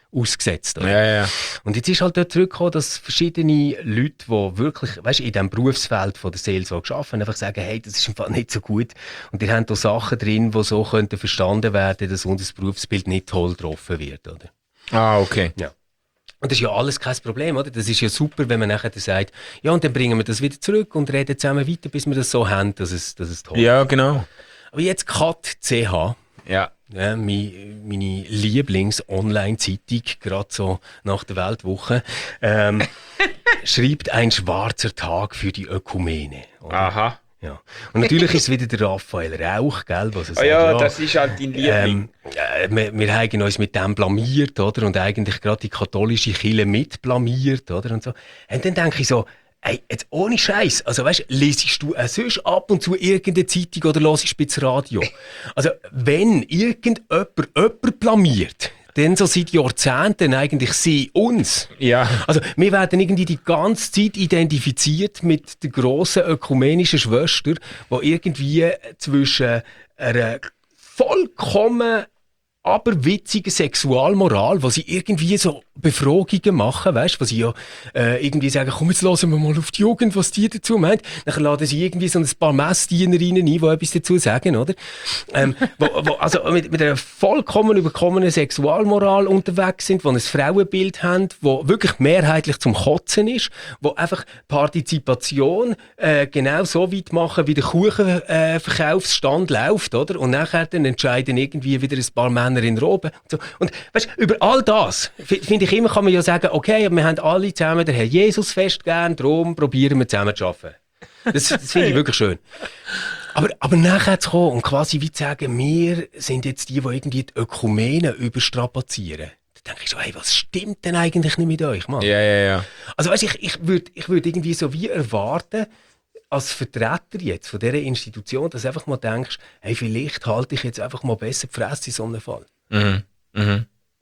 ausgesetzt. Oder? Ja, ja. Und jetzt ist halt dort zurückgekommen, dass verschiedene Leute, die wirklich, weißt, in diesem Berufsfeld von der Seelsorge arbeiten, einfach sagen, hey, das ist im Fall nicht so gut. Und ihr habt da Sachen drin, die so könnten verstanden werden, dass unser Berufsbild nicht toll getroffen wird. Oder? Ah, okay. Ja. Und das ist ja alles kein Problem, oder? Das ist ja super, wenn man nachher sagt, ja, und dann bringen wir das wieder zurück und reden zusammen weiter, bis wir das so haben, dass es, dass es toll ist. Ja, genau. Aber jetzt Kat C H. Ja. Ja, meine, meine Lieblings-Online-Zeitung, gerade so nach der Weltwoche, ähm, schreibt ein schwarzer Tag für die Ökumene. Oder? Aha. Ja. Und natürlich ist es wieder der Raphael Rauch, gell, was er Ah sagt. ja, ja, das ist halt dein Liebling. Ähm, äh, wir, wir haben uns mit dem blamiert, oder? Und eigentlich gerade die katholische Kirche mit blamiert, oder? Und so. Und dann denke ich so, ey, jetzt ohne Scheiß. Also weißt, lesest du äh, sonst ab und zu irgendeine Zeitung oder hörst du das Radio? Also wenn irgendjemand jemand blamiert, dann so seit Jahrzehnten eigentlich sie uns. Ja. Also wir werden irgendwie die ganze Zeit identifiziert mit der grossen ökumenischen Schwester, die irgendwie zwischen einer vollkommen aberwitzige Sexualmoral, wo sie irgendwie so Befragungen machen, weißt, wo sie ja äh, irgendwie sagen, komm, jetzt hören wir mal auf die Jugend, was die dazu meint. Dann laden sie irgendwie so ein paar Messdienerinnen ein, die etwas dazu sagen, oder? Ähm, wo, wo, also mit, mit einer vollkommen überkommenen Sexualmoral unterwegs sind, die ein Frauenbild haben, wo wirklich mehrheitlich zum Kotzen ist, wo einfach Partizipation äh, genau so weit machen, wie der Kuchenverkaufsstand äh, läuft, oder? Und nachher dann entscheiden irgendwie wieder ein paar Männer in Roben. Und, so. Und weißt, über all das, finde ich immer, kann man ja sagen, okay, wir haben alle zusammen den Herrn Jesus fest gern, darum probieren wir zusammen zu arbeiten. Das, das finde ich wirklich schön. Aber, aber nachher zu kommen und quasi wie zu sagen, wir sind jetzt die, die irgendwie die Ökumene überstrapazieren. Da denke ich so, hey, was stimmt denn eigentlich nicht mit euch, Mann? Ja, ja, ja. Also weißt, ich, ich würde ich würd irgendwie so wie erwarten, als Vertreter jetzt von dieser Institution, dass du einfach mal denkst, hey, vielleicht halte ich jetzt einfach mal besser die Fresse in so einem Fall. Mhm. Mhm.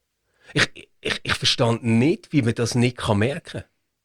Ich, ich, ich verstand nicht, wie man das nicht kann merken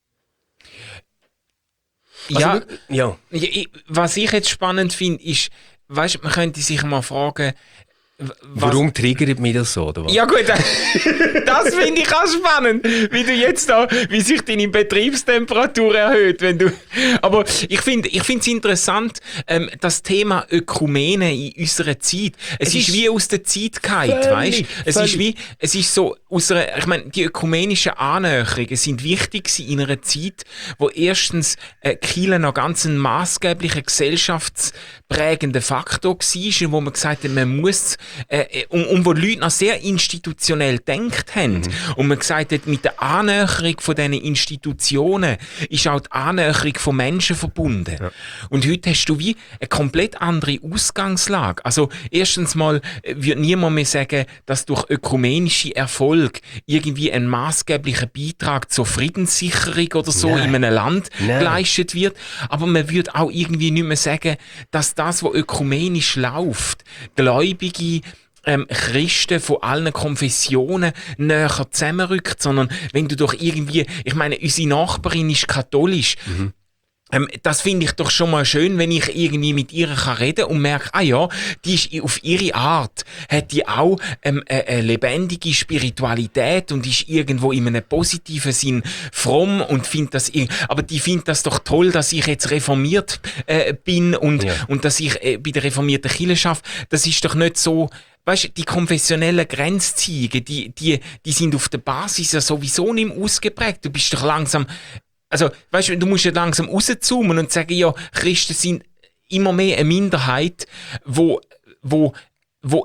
kann. Ja, Also, ja. ja, ich- was ich jetzt spannend finde, ist, weißt, man könnte sich mal fragen, w- was, Warum triggert mich das so? Oder was? Ja gut, das finde ich auch spannend, wie du jetzt da, wie sich deine Betriebstemperatur erhöht, wenn du. Aber ich finde, ich finde es interessant, ähm, das Thema Ökumene in unserer Zeit. Es, Es ist, ist wie aus der Zeit gefallen, völlig, weißt? Es völlig. ist wie, es ist so aus einer, ich meine, die ökumenischen Annäherungen sind wichtig gewesen in einer Zeit, wo erstens äh, Kirche noch ganz ein maßgeblicher gesellschaftsprägender Faktor war, und wo man gesagt hat, man muss Äh, und, und wo die Leute noch sehr institutionell gedacht haben. Mhm. Und man gesagt hat, mit der Annäherung von diesen Institutionen ist auch die Annäherung von Menschen verbunden. Ja. Und heute hast du wie eine komplett andere Ausgangslage. Also erstens mal wird niemand mehr sagen, dass durch ökumenische Erfolg irgendwie ein maßgeblicher Beitrag zur Friedenssicherung oder so Nein. in einem Land Nein. geleistet wird. Aber man würde auch irgendwie nicht mehr sagen, dass das, was ökumenisch läuft, Gläubige, Ähm, Christen von allen Konfessionen näher zusammenrückt, sondern wenn du doch irgendwie, ich meine, unsere Nachbarin ist katholisch, mhm. ähm, das finde ich doch schon mal schön, wenn ich irgendwie mit ihr kann reden und merke, ah ja, die ist auf ihre Art, hat die auch ähm, eine, eine lebendige Spiritualität und ist irgendwo in einem positiven Sinn fromm und findet das, aber die findet das doch toll, dass ich jetzt reformiert äh, bin und, ja. und dass ich äh, bei der reformierten Kirche arbeite. Das ist doch nicht so. Weißt du, die konfessionellen Grenzziege, die, die, die sind auf der Basis ja sowieso nicht mehr ausgeprägt. Du bist doch langsam, also, weißt du, du musst ja langsam rauszoomen und sagen, ja, Christen sind immer mehr eine Minderheit, wo, wo, wo,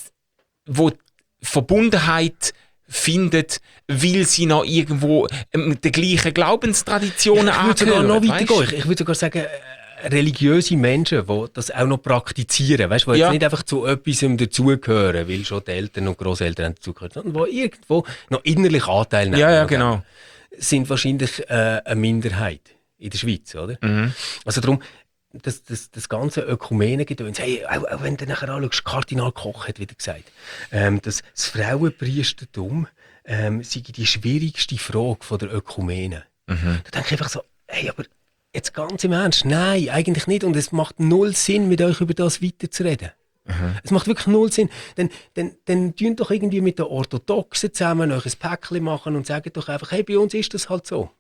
wo Verbundenheit findet, weil sie noch irgendwo ähm, der gleichen Glaubenstraditionen angehören. Ich würde sogar noch weiter weißt? gehen. Ich würde sogar sagen, religiöse Menschen, die das auch noch praktizieren, weißt, die jetzt ja. nicht einfach zu etwas dazugehören, weil schon die Eltern und Grosseltern dazugehören, sondern die irgendwo noch innerlich Anteil nehmen. Ja, ja, genau. Sind wahrscheinlich äh, eine Minderheit in der Schweiz, oder? Mhm. Also darum, das, das, das ganze Ökumene-Gedöns, hey, auch, auch wenn du nachher anschaust, Kardinal Koch hat wieder gesagt, ähm, dass das Frauenpriestertum ähm, sei die schwierigste Frage von der Ökumene. Mhm. Da denke ich einfach so, hey, aber jetzt ganz im Ernst, nein, eigentlich nicht. Und es macht null Sinn, mit euch über das weiterzureden. Mhm. Es macht wirklich null Sinn. Dann, dann, dann tun doch irgendwie mit den Orthodoxen zusammen euch ein Päckchen machen und sagen doch einfach, hey, bei uns ist das halt so.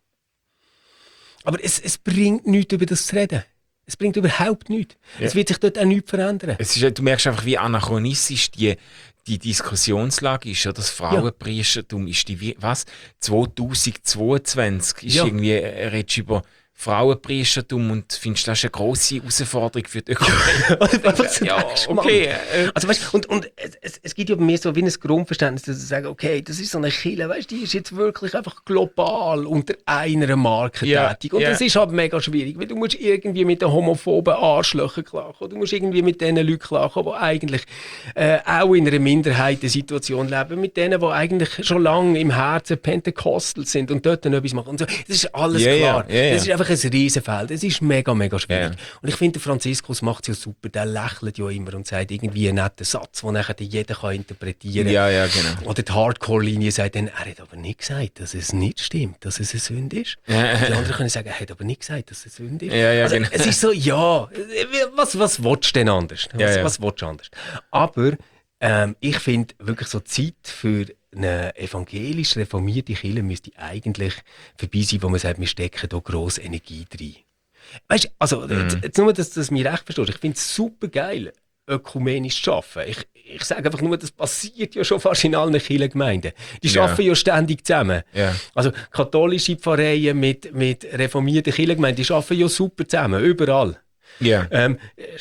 Aber es, es bringt nichts, über das zu reden. Es bringt überhaupt nichts. Ja. Es wird sich dort auch nichts verändern. Es ist, du merkst einfach, wie anachronistisch die, die Diskussionslage ist. Oder? Das Frauenpriestertum ist die, wie- was? zweitausendzweiundzwanzig ist Ja. irgendwie, äh, redest du über Frauenpriestertum und findest, das ist eine grosse Herausforderung für die Ökonomie. Einfach so Ja, denkst, okay. Mann. Äh, Also, weißt, und, und es, es, es gibt ja bei mir so wie ein Grundverständnis, dass ich sage, okay, das ist so eine Kirche, weißt, die ist jetzt wirklich einfach global unter einer Marke Ja, tätig. Und ja. das ist halt mega schwierig, weil du musst irgendwie mit den homophoben Arschlöchern klarkommen, du musst irgendwie mit den Leuten klarkommen, die eigentlich äh, auch in einer Minderheitensituation leben, mit denen, die eigentlich schon lange im Herzen Pentekostal sind und dort dann etwas machen. Und so. Das ist alles Ja, ja, klar. ja, ja. Das ist einfach ein Riesenfeld. Es ist mega, mega schwierig. Ja. Und ich finde, der Franziskus macht es ja super. Der lächelt ja immer und sagt irgendwie einen netten Satz, den nachher jeder kann interpretieren kann. Ja, ja, genau. Oder die Hardcore-Linie sagt dann, er hat aber nicht gesagt, dass es nicht stimmt, dass es eine Sünde ist. Und die anderen können sagen, er hat aber nicht gesagt, dass es eine Sünde ist. Ja, ja, also, genau. Es ist so, ja, was, was willst du denn anders? Was, Ja, ja. was willst du anders? Aber ähm, ich finde wirklich so Zeit für eine evangelisch reformierte Kirche müsste eigentlich vorbei sein, wo man sagt, wir stecken da grosse Energie rein. Weißt du, also, Mhm. jetzt, jetzt nur, dass du das mir recht verstehst. Ich finde es super geil, ökumenisch zu arbeiten. Ich, ich sage einfach nur, das passiert ja schon fast in allen Kirchengemeinden. Die Ja. arbeiten ja ständig zusammen. Ja. Also katholische Pfarreien mit, mit reformierten Kirchengemeinden, die arbeiten ja super zusammen, überall. Ja. Ähm,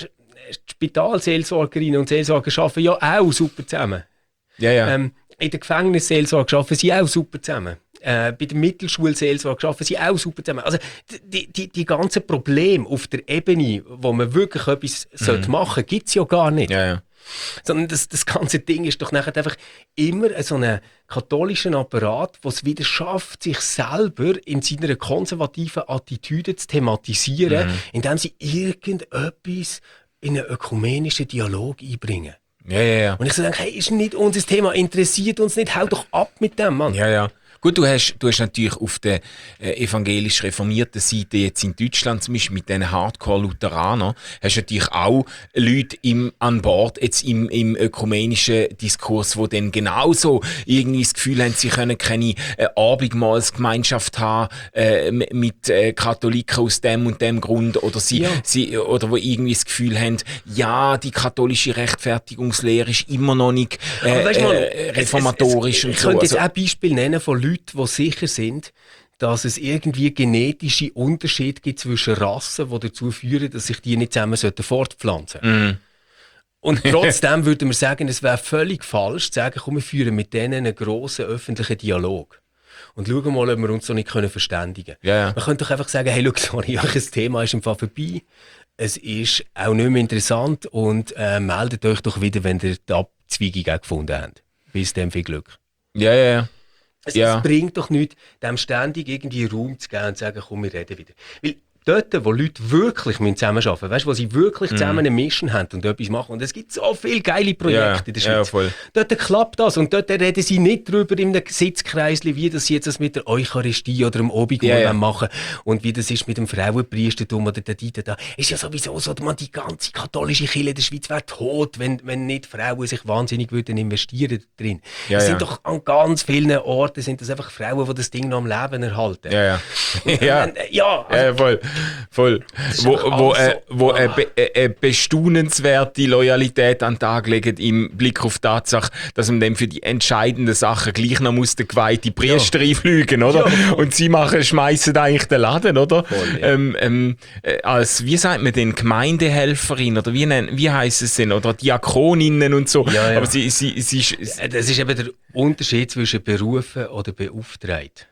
Spitalseelsorgerinnen und Seelsorger arbeiten ja auch super zusammen. Ja, ja. Ähm, in der Gefängnisseelsorge arbeiten sie auch super zusammen. Äh, bei der Mittelschulseelsorge arbeiten sie auch super zusammen. Also die, die, die ganzen Probleme auf der Ebene, wo man wirklich etwas mhm. sollte machen, gibt es ja gar nicht. Ja, ja. Sondern das, das ganze Ding ist doch nachher einfach immer so ein katholischer Apparat, der es wieder schafft, sich selber in seiner konservativen Attitüde zu thematisieren, Mhm. indem sie irgendetwas in einen ökumenischen Dialog einbringen. Ja, ja, ja. Und ich so denke, hey, ist nicht unser Thema, interessiert uns nicht, hau doch ab mit dem, Mann. Ja, ja. Gut, du hast, du hast natürlich auf der äh, evangelisch reformierten Seite jetzt in Deutschland, zum Beispiel mit den Hardcore-Lutheranern, hast natürlich auch Leute im, an Bord, jetzt im, im ökumenischen Diskurs, die dann genauso irgendwie das Gefühl haben, sie können keine äh, Abendmahlsgemeinschaft haben äh, m- mit äh, Katholiken aus dem und dem Grund, oder sie, Ja. sie oder wo irgendwie das Gefühl haben, ja, die katholische Rechtfertigungslehre ist immer noch nicht äh, Aber weisst du, Mann, äh, es- reformatorisch es, es, und ich so. könnte jetzt Also- auch Beispiele nennen von Leuten, die sicher sind, dass es irgendwie genetische Unterschiede gibt zwischen Rassen, die dazu führen, dass sich die nicht zusammen sollten fortpflanzen sollten. Mhm. Und trotzdem würden wir sagen, es wäre völlig falsch zu sagen, komm, wir führen mit denen einen grossen öffentlichen Dialog. Und schauen mal, ob wir uns so nicht können verständigen können. Ja, ja. Man könnte doch einfach sagen, hey, schau, sorry, euer Thema ist im Fall vorbei. Es ist auch nicht mehr interessant und äh, meldet euch doch wieder, wenn ihr die Abzweigung auch gefunden habt. Bis dann viel Glück. Ja, ja, ja. Es, Ja. es bringt doch nichts, dem ständig irgendwie Raum zu geben und zu sagen, komm, wir reden wieder. Weil dort, wo Leute wirklich zusammenarbeiten müssen, weißt du, wo sie wirklich zusammen eine Mission haben und etwas machen, und es gibt so viele geile Projekte Ja, in der ja, Schweiz, voll. dort klappt das und dort reden sie nicht darüber in einem Sitzkreisli, wie das sie jetzt das mit der Eucharistie oder dem Obigor Ja, ja. machen und wie das ist mit dem Frauenpriestertum oder der Dite da. Ist ja sowieso so, man, die ganze katholische Kirche in der Schweiz wäre tot, wenn, wenn nicht Frauen sich wahnsinnig würden investieren drin. Ja, es ja. sind doch an ganz vielen Orten sind das einfach Frauen, die das Ding noch am Leben erhalten. Ja, ja. ja. Äh, ja, also, Ja, voll, voll. ist Wo, einfach wo, alles äh, so- wo eine, be, äh, eine bestaunenswerte Loyalität an den Tag legen im Blick auf die Tatsache, dass man dann für die entscheidenden Sachen gleich noch muss der geweihte Priester einfliegen, oder? Ja. Und sie machen, schmeißen eigentlich den Laden, oder? Voll, ja. ähm, ähm, äh, als, wie sagt man denn, Gemeindehelferin, oder wie, nennen, wie heisst es denn, oder Diakoninnen und so. Ja, ja. Aber sie, sie, sie, sie Äh, das ist eben der Unterschied zwischen berufen oder beauftragt.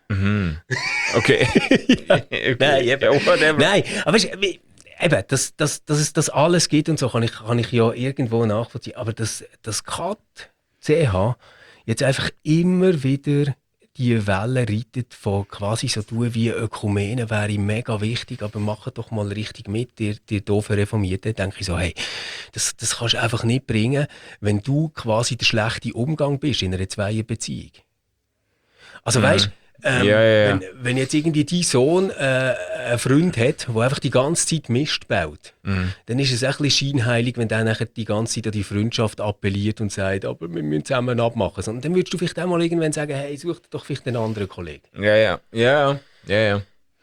okay. okay. Nein, eben. Ja, whatever. Nein, aber weißt, du, wie- eben, dass, dass, dass es das alles gibt und so, kann ich, kann ich ja irgendwo nachvollziehen. Aber dass das K A T C H jetzt einfach immer wieder die Welle reitet von quasi so tun wie Ökumene wäre mega wichtig, aber macht doch mal richtig mit, ihr, ihr doofen Reformierten, denke ich so, hey, das, das kannst du einfach nicht bringen, wenn du quasi der schlechte Umgang bist in einer Zweierbeziehung. Also weißt, Ähm, ja, ja, ja. Wenn, wenn jetzt irgendwie dein Sohn äh, einen Freund hat, der einfach die ganze Zeit Mist baut, Mhm. dann ist es ein bisschen scheinheilig, wenn der nachher die ganze Zeit an die Freundschaft appelliert und sagt, aber wir müssen zusammen abmachen. Sondern dann würdest du vielleicht auch mal irgendwann sagen, hey, such dir doch vielleicht einen anderen Kollegen. Ja, ja, ja, ja, ja.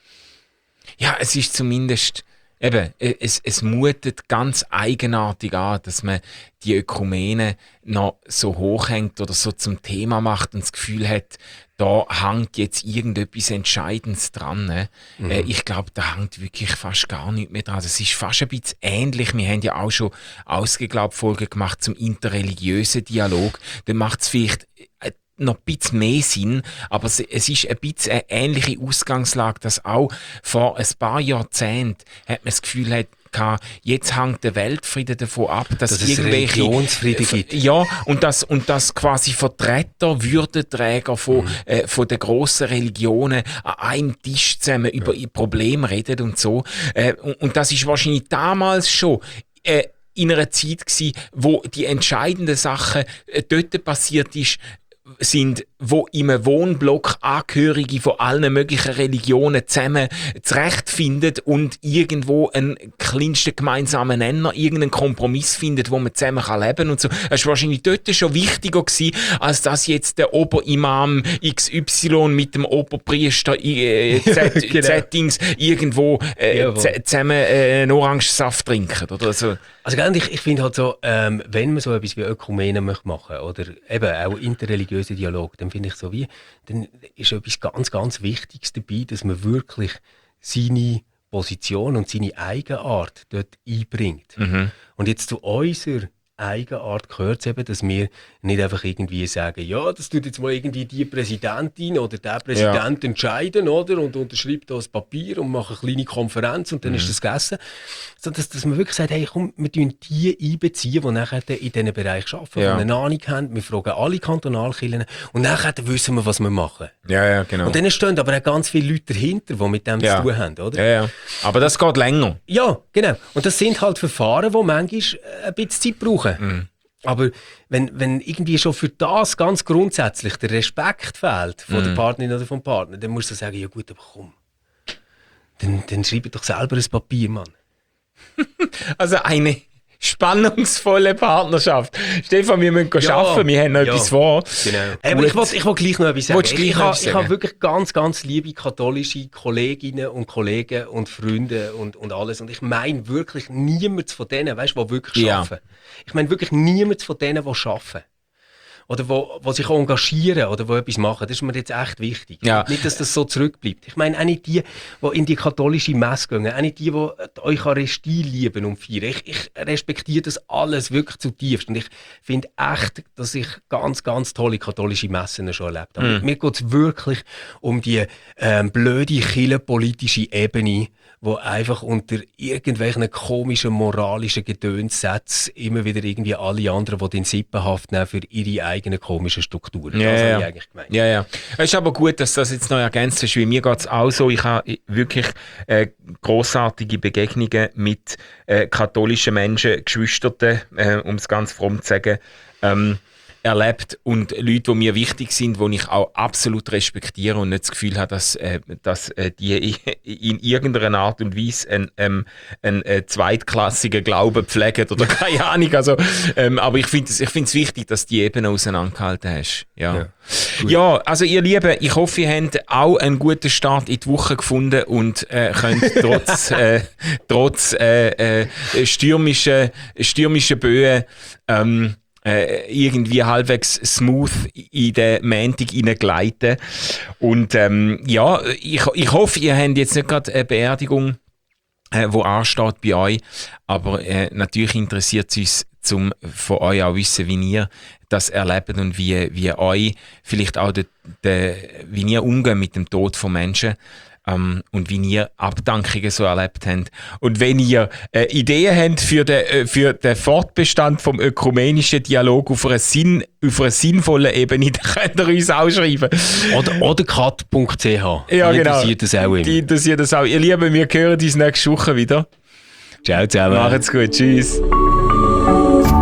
Ja, es ist zumindest, eben, es, es mutet ganz eigenartig an, dass man die Ökumene noch so hochhängt oder so zum Thema macht und das Gefühl hat, da hängt jetzt irgendetwas Entscheidendes dran. Ne? Mhm. Äh, ich glaube, da hängt wirklich fast gar nichts mehr dran. Das ist fast ein bisschen ähnlich. Wir haben ja auch schon ausgeglaubt Folgen gemacht zum interreligiösen Dialog. Dann macht es vielleicht äh, noch ein bisschen mehr Sinn, aber es, es ist ein bisschen eine ähnliche Ausgangslage, dass auch vor ein paar Jahrzehnten hat man das Gefühl hat, jetzt hängt der Weltfrieden davon ab, dass, dass irgendwelche es Religionsfrieden gibt. Ja, und dass, und dass quasi Vertreter, Würdenträger von, mhm. äh, von den grossen Religionen an einem Tisch zusammen ja. über ihr Problem reden und so. Äh, und, und das ist wahrscheinlich damals schon äh, in einer Zeit gewesen, wo die entscheidenden Sachen äh, dort passiert ist, sind, wo im Wohnblock Angehörige von allen möglichen Religionen zusammen zurechtfinden und irgendwo einen kleinsten gemeinsamen Nenner, irgendeinen Kompromiss findet, wo man zusammen leben kann und so. Das war wahrscheinlich dort schon wichtiger gewesen, als dass jetzt der Oberimam X Y mit dem Oberpriester äh, Z, genau. Z-Dings irgendwo äh, z- zusammen äh, einen Orangensaft trinken oder so. Also ich, ich finde halt so, ähm, wenn man so etwas wie Ökumene machen möchte oder eben auch interreligiösen Dialog, dann finde ich so wie, dann ist etwas ganz, ganz Wichtiges dabei, dass man wirklich seine Position und seine Eigenart dort einbringt. Mhm. Und jetzt zu unserer Eigenart gehört es eben, dass wir nicht einfach irgendwie sagen, ja, das tut jetzt mal irgendwie die Präsidentin oder der Präsident ja. entscheiden, oder? Und unterschreibt da ein Papier und macht eine kleine Konferenz und dann mhm. ist das gegessen. Sondern dass, dass man wirklich sagt, hey, komm, wir tun die einbeziehen, die nachher in diesen Bereich arbeiten, ja. die eine Ahnung haben. Wir fragen alle Kantonalkirchen und nachher wissen wir, was wir machen. Ja, ja, genau. Und dann stehen aber auch ganz viele Leute dahinter, die mit dem ja. zu tun haben, oder? Ja, ja. Aber das geht länger. Ja, genau. Und das sind halt Verfahren, die manchmal ein bisschen Zeit brauchen. Mhm. Aber wenn, wenn irgendwie schon für das ganz grundsätzlich der Respekt fehlt von mm. der Partnerin oder vom Partner, dann musst du sagen, ja gut, aber komm, dann, dann schreib doch selber ein Papier, Mann. Also eine spannungsvolle Partnerschaft. Stefan, wir müssen ja, arbeiten, wir haben noch ja, etwas vor. Genau. Hey, aber ich wollte ich wollt gleich noch etwas sagen. Ich, ich, ich, ich habe wirklich ganz, ganz liebe katholische Kolleginnen und Kollegen und Freunde und, und alles. Und ich meine wirklich niemand von denen, weißt du, die wirklich ja. arbeiten. Ich meine wirklich niemand von denen, die arbeiten. Oder wo, wo sich engagieren oder wo etwas machen. Das ist mir jetzt echt wichtig. Ja. Nicht, dass das so zurückbleibt. Ich meine auch nicht die, die in die katholische Messe gehen, auch nicht die, die die Eucharistie lieben und feiern. Ich, ich respektiere das alles wirklich zutiefst. Und ich finde echt, dass ich ganz, ganz tolle katholische Messen schon erlebt habe. Mm. Mir geht es wirklich um die ähm, blöde kirchenpolitische Ebene, wo einfach unter irgendwelchen komischen moralischen Gedönssätzen immer wieder irgendwie alle anderen, die den Sippenhaft nehmen für ihre eigenen komischen Strukturen. Ja, das ja. habe ich eigentlich gemeint. Ja, ja. Es ist aber gut, dass das jetzt noch ergänzt ist, weil mir geht es auch so, ich habe wirklich äh, grossartige Begegnungen mit äh, katholischen Menschen, Geschwisterten, äh, um es ganz fromm zu sagen, ähm, erlebt und Leute, die mir wichtig sind, die ich auch absolut respektiere und nicht das Gefühl habe, dass, äh, dass äh, die in irgendeiner Art und Weise einen, ähm, einen äh, zweitklassigen Glauben pflegen oder keine Ahnung. Also, ähm, aber ich finde es ich find's wichtig, dass du die Ebene auseinandergehalten hast. Ja. Ja, ja, also ihr Lieben, ich hoffe, ihr habt auch einen guten Start in die Woche gefunden und äh, könnt trotz, äh, trotz äh, äh, stürmischen, stürmischen Böen ähm, Äh, irgendwie halbwegs smooth in den Montag hineingleiten. Und ähm, ja, ich, ich hoffe, ihr habt jetzt nicht gerade eine Beerdigung, äh, die ansteht bei euch, aber äh, natürlich interessiert es uns, zum von euch auch wissen, wie ihr das erlebt und wie, wie euch vielleicht auch de, de, wie ihr umgeht mit dem Tod von Menschen. Um, und wie ihr Abdankungen so erlebt habt. Und wenn ihr äh, Ideen habt für den, äh, für den Fortbestand vom ökumenischen Dialog auf einer, Sinn, auf einer sinnvollen Ebene, dann könnt ihr uns auch schreiben. Oder, oder cat punkt c h. Ja, die genau. interessiert das auch immer. Die interessiert das auch. Ihr Lieben, wir hören uns nächste Woche wieder. Ciao zusammen. Macht's gut. Tschüss.